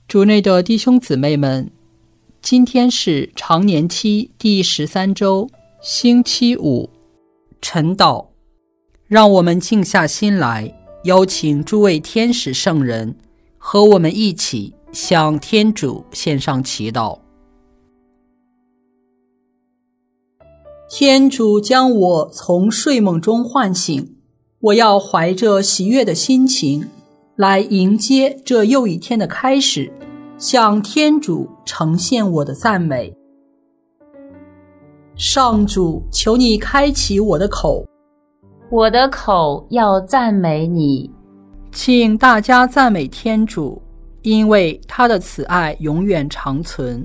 主内的弟兄姊妹们，今天是常年期第13周，星期五，晨祷。让我们静下心来，邀请诸位天使圣人和我们一起向天主献上祈祷。天主将我从睡梦中唤醒，我要怀着喜悦的心情来迎接这又一天的开始，向天主呈现我的赞美。上主，求你开启我的口， 我的口要赞美你。 请大家赞美天主，因为他的慈爱永远长存。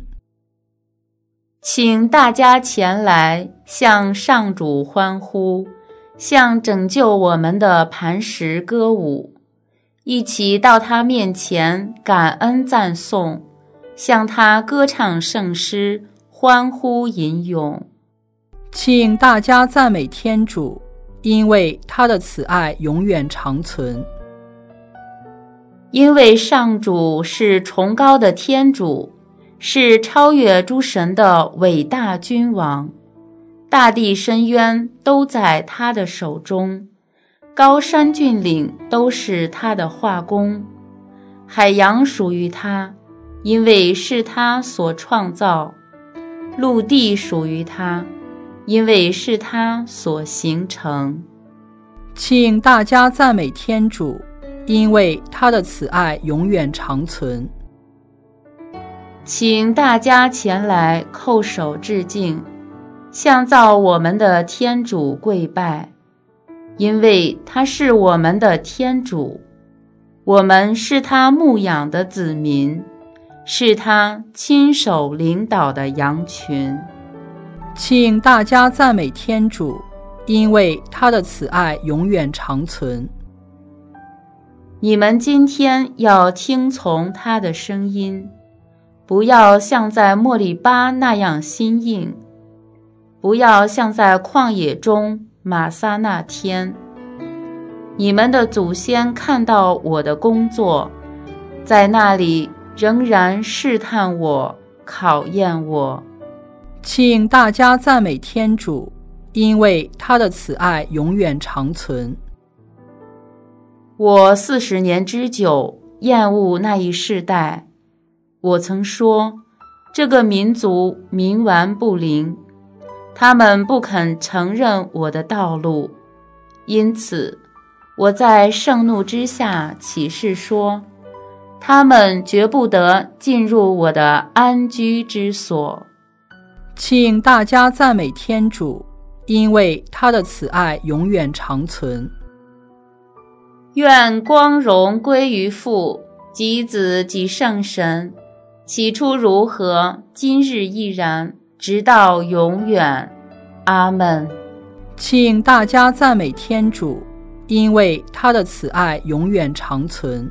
请大家前来向上主欢呼，向拯救我们的磐石歌舞，一起到他面前感恩赞颂，向他歌唱圣诗，欢呼吟咏。 请大家赞美天主，因为他的慈爱永远长存。 因为上主是崇高的天主，是超越诸神的伟大君王，大地深渊都在他的手中，高山峻岭都是他的画工，海洋属于他，因为是他所创造；陆地属于他，因为是他所形成。 请大家赞美天主，因为他的慈爱永远长存。 请大家前来叩首致敬，向造我们的天主跪拜，因为他是我们的天主，我们是他牧养的子民，是他亲手领导的羊群。 请大家赞美天主，因为他的慈爱永远长存。 你们今天要听从他的声音，不要像在莫利巴那样心硬，不要像在旷野中玛撒那天。你们的祖先看到我的工作，在那里仍然试探我，考验我。 请大家赞美天主，因为他的慈爱永远长存。 我40年之久，厌恶那一世代。我曾说，这个民族冥顽不灵，他们不肯承认我的道路，因此我在盛怒之下起誓说，他们绝不得进入我的安居之所。 请大家赞美天主，因为他的慈爱永远长存。 愿光荣归于父及子及圣神，起初如何，今日亦然，直到永远。阿们。 请大家赞美天主，因为他的慈爱永远长存。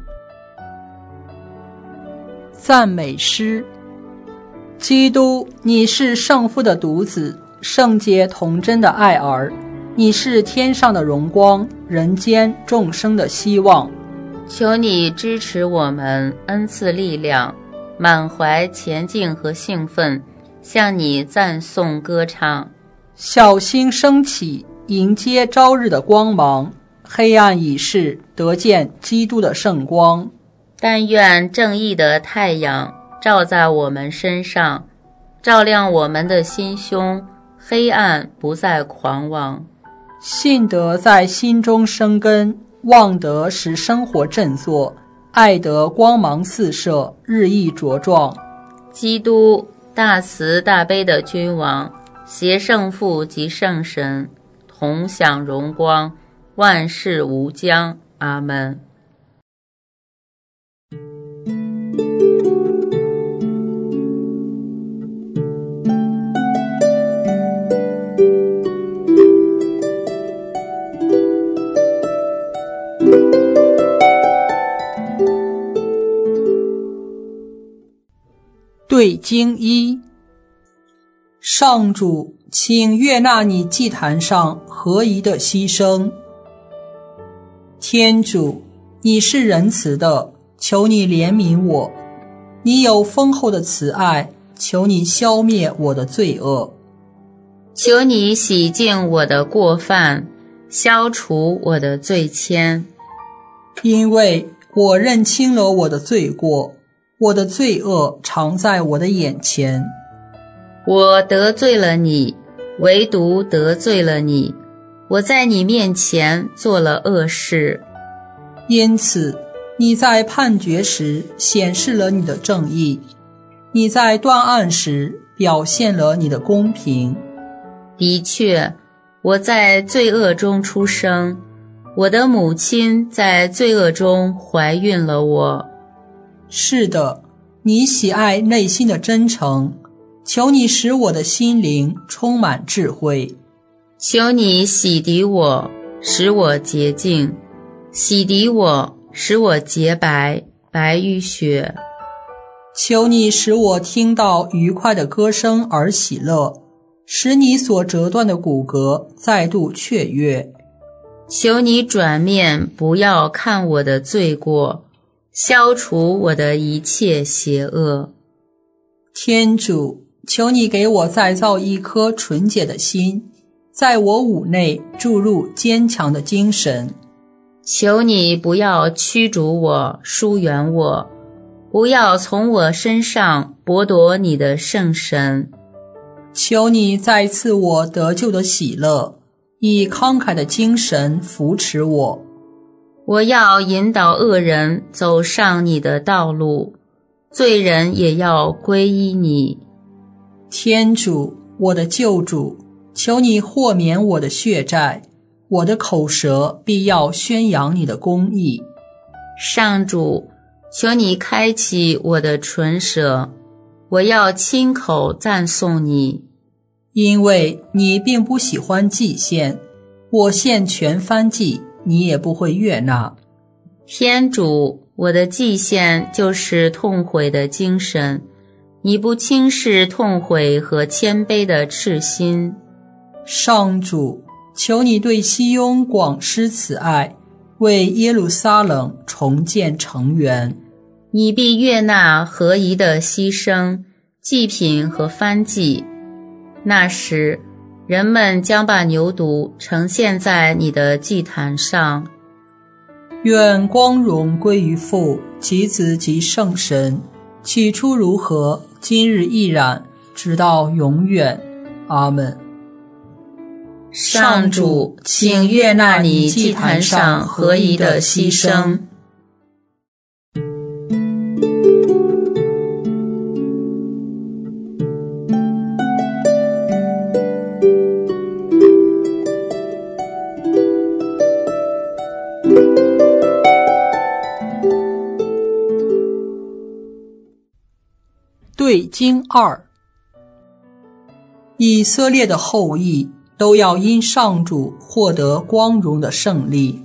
赞美诗。基督，你是圣父的独子，圣洁童真的爱儿，你是天上的荣光，人间众生的希望。 求你支持我们，恩赐力量，满怀前进和兴奋，向你赞颂歌唱。 小星升起，迎接朝日的光芒，黑暗已逝，得见基督的圣光。 但愿正义的太阳照在我们身上，照亮我们的心胸，黑暗不再狂妄。 信德在心中生根，望德使生活振作，爱德光芒四射，日益茁壮。 基督，大慈大悲的君王，携圣父及圣神，同享荣光，万事无疆。阿们。 对经一。上主，请悦纳你祭坛上合宜的牺牲。天主，你是仁慈的，求你怜悯我。 你有丰厚的慈爱，求你消灭我的罪恶。 求你洗净我的过犯，消除我的罪愆。 因为我认清了我的罪过，我的罪恶常在我的眼前。 我得罪了你，唯独得罪了你，我在你面前做了恶事。 因此，你在判决时显示了你的正义，你在断案时表现了你的公平。 的确，我在罪恶中出生，我的母亲在罪恶中怀孕了我。 是的，你喜爱内心的真诚，求你使我的心灵充满智慧。 求你洗涤我，使我洁净，洗涤我，使我洁白，白于雪。 求你使我听到愉快的歌声而喜乐，使你所折断的骨骼再度雀跃。 求你转面，不要看我的罪过，消除我的一切邪恶。 天主，求你给我再造一颗纯洁的心，在我五内注入坚强的精神。 求你不要驱逐我，疏远我，不要从我身上剥夺你的圣神。 求你再赐我得救的喜乐，以慷慨的精神扶持我。 我要引导恶人走上你的道路，罪人也要皈依你。 天主，我的救主，求你豁免我的血债，我的口舌必要宣扬你的公义。 上主，求你开启我的唇舌，我要亲口赞颂你。 因为你并不喜欢祭献，我献全燔祭，你也不会悦纳。 天主，我的祭献就是痛悔的精神，你不轻视痛悔和谦卑的赤心。 上主，求你对西雍广施慈爱，为耶路撒冷重建城垣。 你必悦纳合宜的牺牲、祭品和燔祭。那时，人们将把牛犊呈现在你的祭坛上。 愿光荣归于父及子及圣神，起初如何，今日亦然，直到永远。阿们。 上主，请悦纳你祭坛上合宜的牺牲。 对经2，以色列的后裔都要因上主获得光荣的胜利。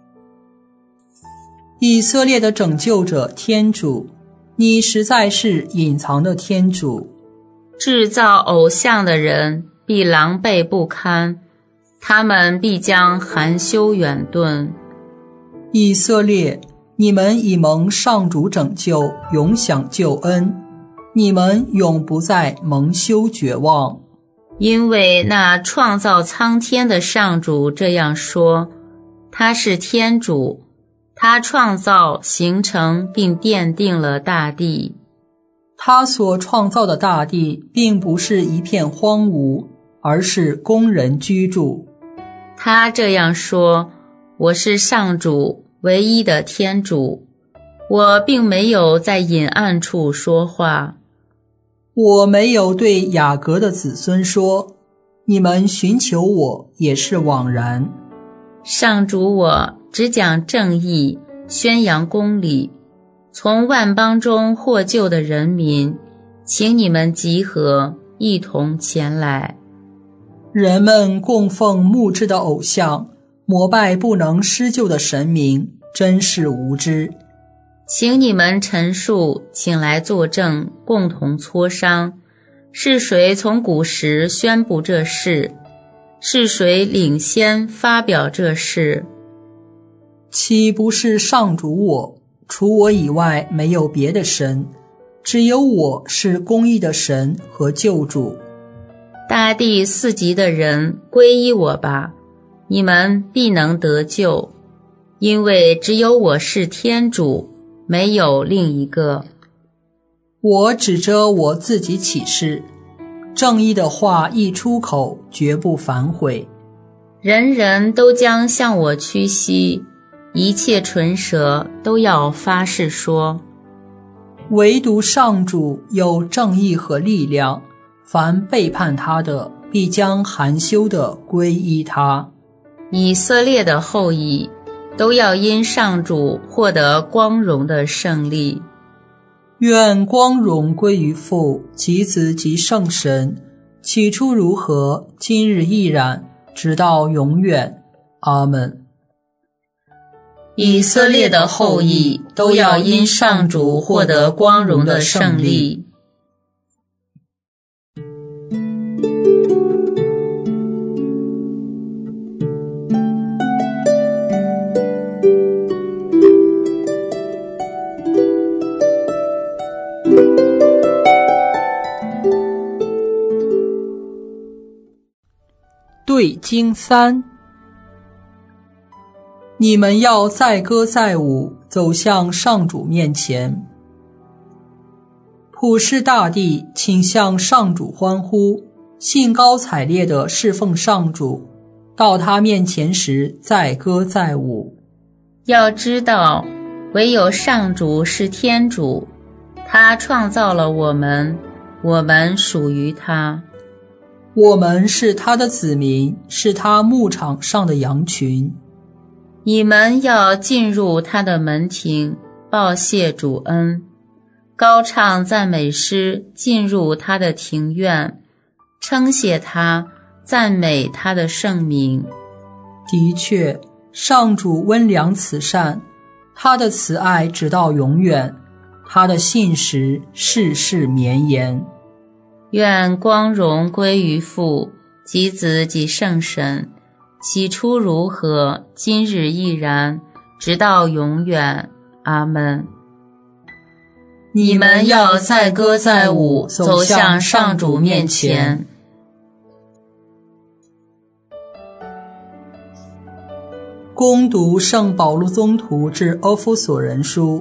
以色列的拯救者天主，你实在是隐藏的天主。 制造偶像的人必狼狈不堪，他们必将含羞远遁。 以色列，你们已蒙上主拯救，永享救恩，你们永不再蒙羞绝望。 因为那创造苍天的上主这样说，他是天主，他创造、形成并奠定了大地。 他所创造的大地并不是一片荒芜，而是供人居住。 他这样说，我是上主，唯一的天主，我并没有在隐暗处说话。 我没有对雅各的子孙说，你们寻求我也是枉然。 上主，我只讲正义，宣扬公理，从万邦中获救的人民，请你们集合，一同前来。 人们供奉木制的偶像，膜拜不能施救的神明，真是无知。 请你们陈述，请来作证，共同磋商，是谁从古时宣布这事？是谁领先发表这事？ 岂不是上主我？除我以外没有别的神， 只有我是公义的神和救主。 大地四极的人皈依我吧，你们必能得救，因为只有我是天主，没有另一个。 我指着我自己起誓，正义的话一出口，绝不反悔。 人人都将向我屈膝，一切唇舌都要发誓说， 唯独上主有正义和力量，凡背叛他的，必将含羞地皈依他。 以色列的后裔都要因上主获得光荣的胜利。 愿光荣归于父及子及圣神，起初如何，今日亦然，直到永远。阿们。 以色列的后裔都要因上主获得光荣的胜利。 对经3，你们要载歌载舞，走向上主面前。普世大地，请向上主欢呼，兴高采烈地侍奉上主，到他面前时载歌载舞。 要知道，唯有上主是天主，他创造了我们，我们属于他。 我们是他的子民，是他牧场上的羊群。 你们要进入他的门庭，报谢主恩，高唱赞美诗，进入他的庭院，称谢他，赞美他的圣名。 的确，上主温良慈善，他的慈爱直到永远，他的信实世世绵延。 愿光荣归于父及子及圣神，起初如何，今日亦然，直到永远。阿们。你们要载歌载舞，走向上主面前。 恭读圣保禄宗徒致阿弗所人书。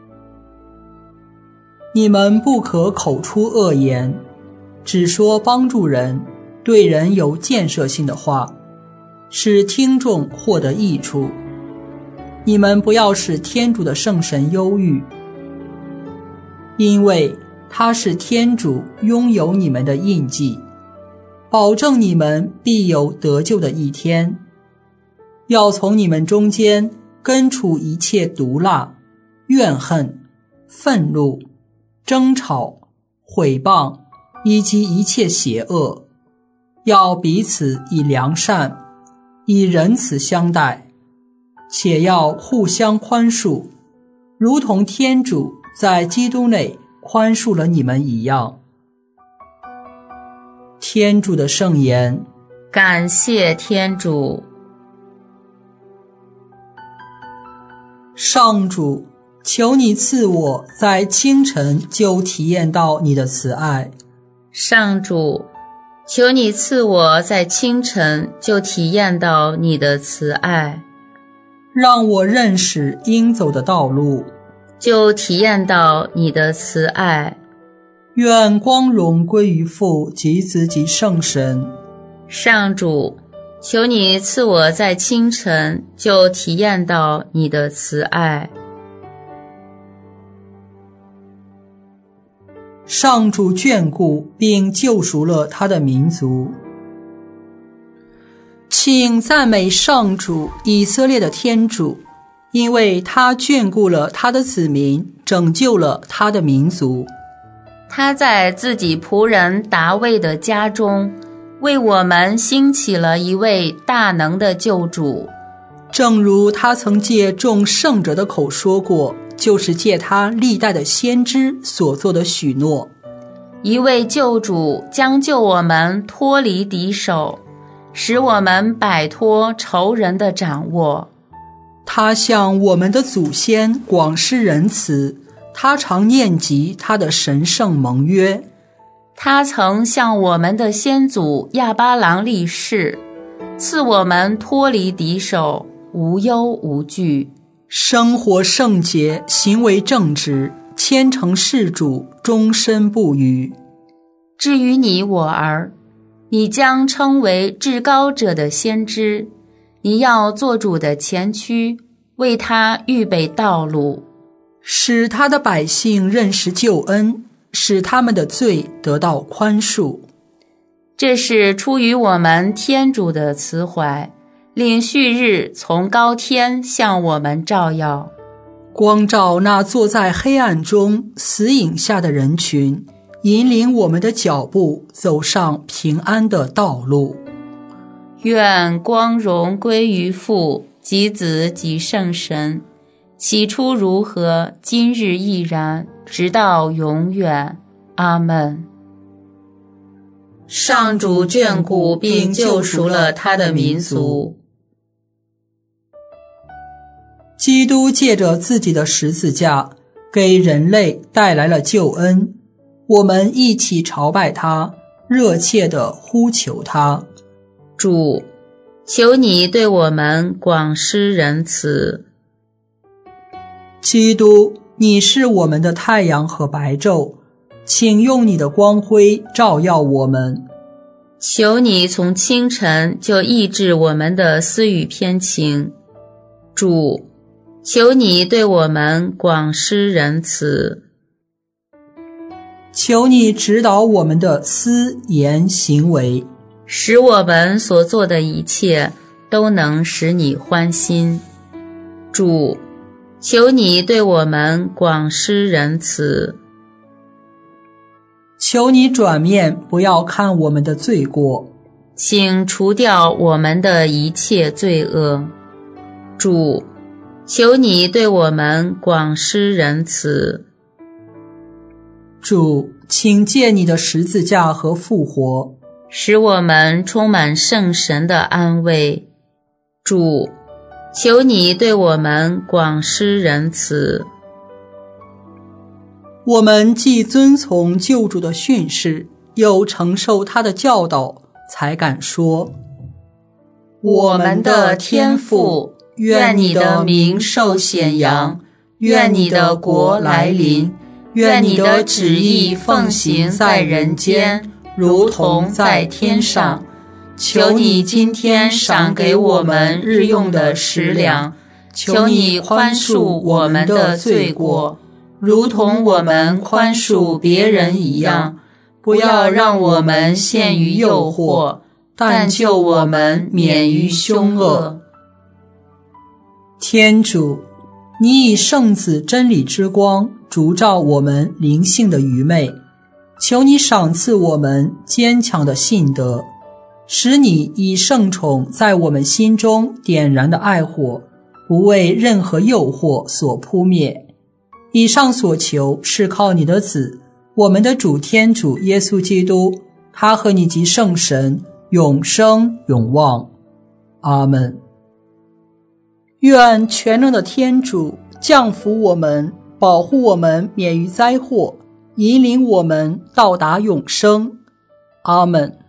你们不可口出恶言，只说帮助人，对人有建设性的话，使听众获得益处。你们不要使天主的圣神忧郁，因为他是天主拥有你们的印记，保证你们必有得救的一天。要从你们中间根除一切毒辣、怨恨、愤怒、争吵、毁谤以及一切邪恶，要彼此以良善、以仁慈相待，且要互相宽恕，如同天主在基督内宽恕了你们一样。天主的圣言。 感谢天主。 上主，求你赐我在清晨就体验到你的慈爱。 上主，求你赐我在清晨就体验到你的慈爱， 让我认识应走的道路， 就体验到你的慈爱。 愿光荣归于父及子及圣神。 上主，求你赐我在清晨就体验到你的慈爱。 上主眷顾并救赎了他的民族。请赞美上主，以色列的天主，因为他眷顾了他的子民，拯救了他的民族。 他在自己仆人达味的家中，为我们兴起了一位大能的救主。 正如他曾借众圣者的口说过，就是借他历代的先知所做的许诺。 一位救主将救我们脱离敌手，使我们摆脱仇人的掌握。 他向我们的祖先广施仁慈， 他常念及他的神圣盟约。 他曾向我们的先祖亚巴郎立誓，赐我们脱离敌手，无忧无惧， 生活圣洁，行为正直，虔诚事主，终身不渝。 至于你我儿，你将称为至高者的先知，你要做主的前驱，为他预备道路， 使他的百姓认识救恩，使他们的罪得到宽恕。 这是出于我们天主的慈怀，令旭日从高天向我们照耀， 光照那坐在黑暗中死影下的人群，引领我们的脚步走上平安的道路。 愿光荣归于父及子及圣神，起初如何，今日亦然，直到永远。阿们。上主眷顾并救赎了他的民族。 基督借着自己的十字架给人类带来了救恩，我们一起朝拜他，热切地呼求他。 主，求你对我们广施仁慈。 基督，你是我们的太阳和白昼，请用你的光辉照耀我们。 求你从清晨就抑制我们的私欲偏情。主，求你对我们广施仁慈。 求你指导我们的思言行为， 使我们所做的一切都能使你欢心。主，求你对我们广施仁慈。 求你转面不要看我们的罪过， 请除掉我们的一切罪恶。主，求你对我们广施仁慈。 主，请借你的十字架和复活， 使我们充满圣神的安慰。主，求你对我们广施仁慈。 我们既遵从救主的训示，又承受他的教导，才敢说： 我们的天父，愿你的名受显扬，愿你的国来临，愿你的旨意奉行在人间，如同在天上。求你今天赏给我们日用的食粮，求你宽恕我们的罪过，如同我们宽恕别人一样，不要让我们陷于诱惑，但救我们免于凶恶。 天主，你以圣子真理之光烛照我们灵性的愚昧，求你赏赐我们坚强的信德，使你以圣宠在我们心中点燃的爱火，不为任何诱惑所扑灭。以上所求是靠你的子，我们的主天主耶稣基督，他和你及圣神永生永望。阿们。愿全能的天主降福我们，保护我们免于灾祸，引领我们到达永生。阿们。